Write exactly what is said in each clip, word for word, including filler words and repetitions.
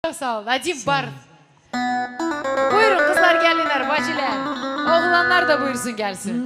Sağ ol. Nadim var. Buyurun kızlar gelinler, bacılar. Oğlanlar da buyursun gelsin.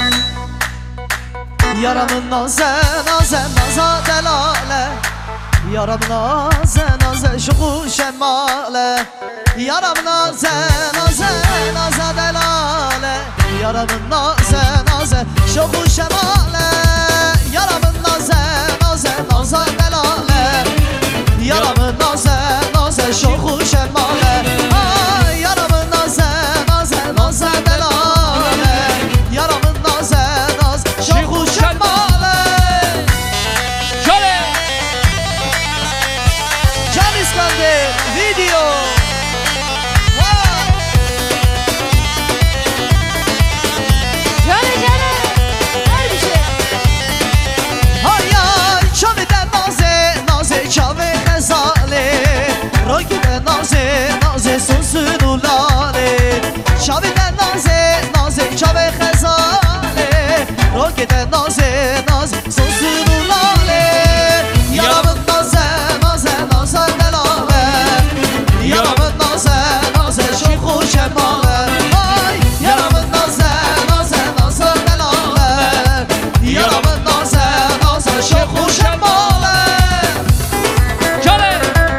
Yaramın naze naze naza delale, yaramın naze naze şuku şemmale, yaramın naze naze naza delale, yaramın naze naze şuku şemmale, yaramın naze naze naza delale, yaramın naze naze şuku şemmale, ay yaramın naze naze naza delale, yaramın naze naze şuku şemmale. Şöyle. Can İskandır video. Canı canı. Her bir şey. Hayal çavide naze naze çave khazale, rakide naze naze sonsun ulale, çavide naze naze çave khazale, rakide naze naze sonsun ulale, yaramın naze naze naze delale, yaramın naze naze şuku şemmale, ay yaramın naze naze naze delale, yaramın naze naze şuku şemmale. Şöyle.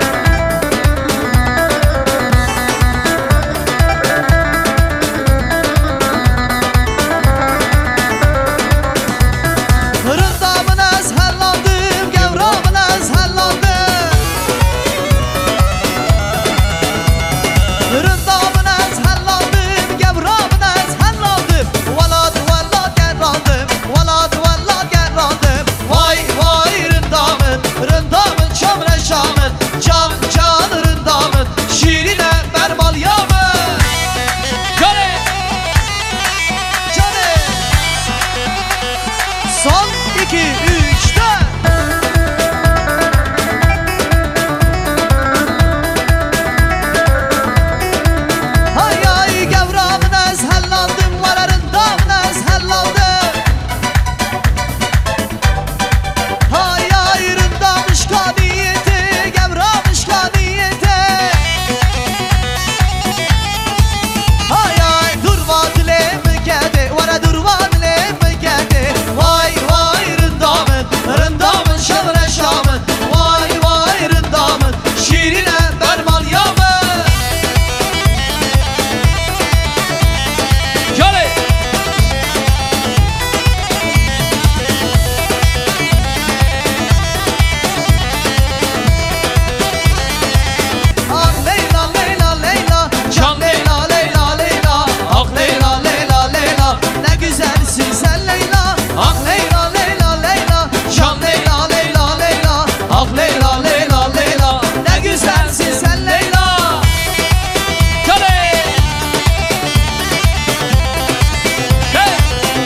Rındamın ezherlandım, gevramın ezherlandım, rındamın ezherlandım, gevramın ezherlandım, valad valad gerrandım, valad valad gerrandım, vay vay rındamın, rındamın çamreşamın, can can rındamın, şirine bermal yamın. Şöyle. Canım. Son iki üç dört. Hay ay gevramın ezherlandım, vararındamın ezherlandım. Hay ay rındamış kaniyeti, gevramış kaniyeti. Hay ay durma dilemi geldi, vara durma dilemi geldi. Vay vay rındamın, rındamın şamre şamın, vay vay rındamın, şirine bermal yamın. Şöyle. Ah Leyla Leyla Leyla, can Leyla Leyla Leyla, ah Leyla Leyla Leyla, ne güzelsin sen Leyla. Ah Leyla Leyla Leyla, can Leyla Leyla Leyla, ah Leyla Leyla Leyla, ne güzelsin sen Leyla. Şöyle. Hey.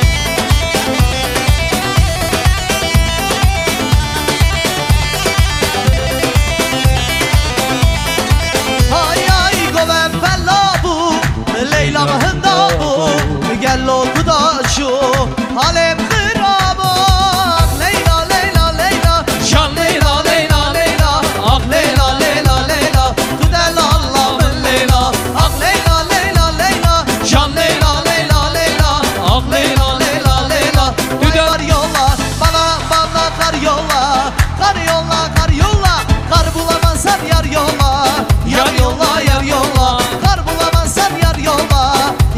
Ay ay govem bella bu, Leyla mehenda bu, gel oldu da şu alem hırabı. Leyla Leyla Leyla, can Leyla Leyla Leyla, ah Leyla Leyla Leyla, tudel Allah'ın Leyla, ah Leyla Leyla Leyla, can Leyla Leyla Leyla, ah Leyla Leyla Leyla, tudel kar yolla, bana bana kar yolla, kar yolla kar yolla, kar bulamazsan yar yolla, yar yolla yar yolla, kar bulamazsan yar yolla,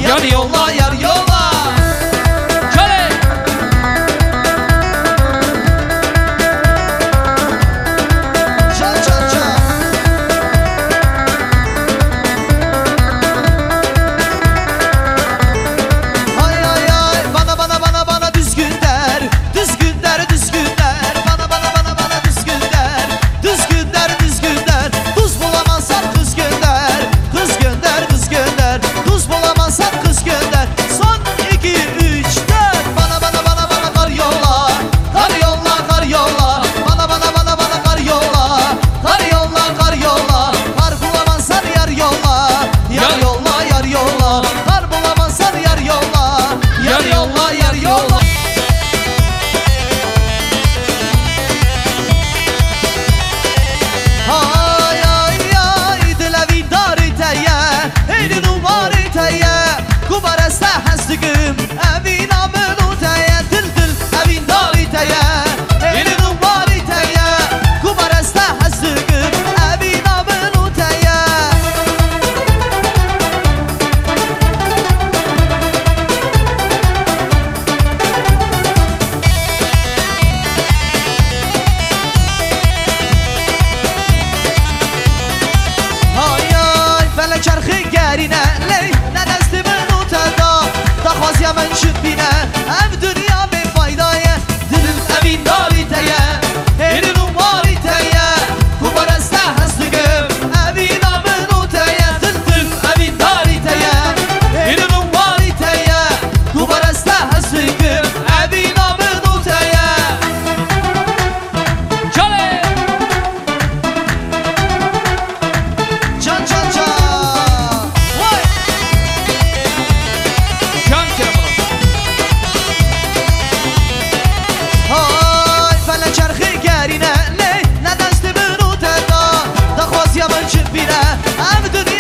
bire Hem dünya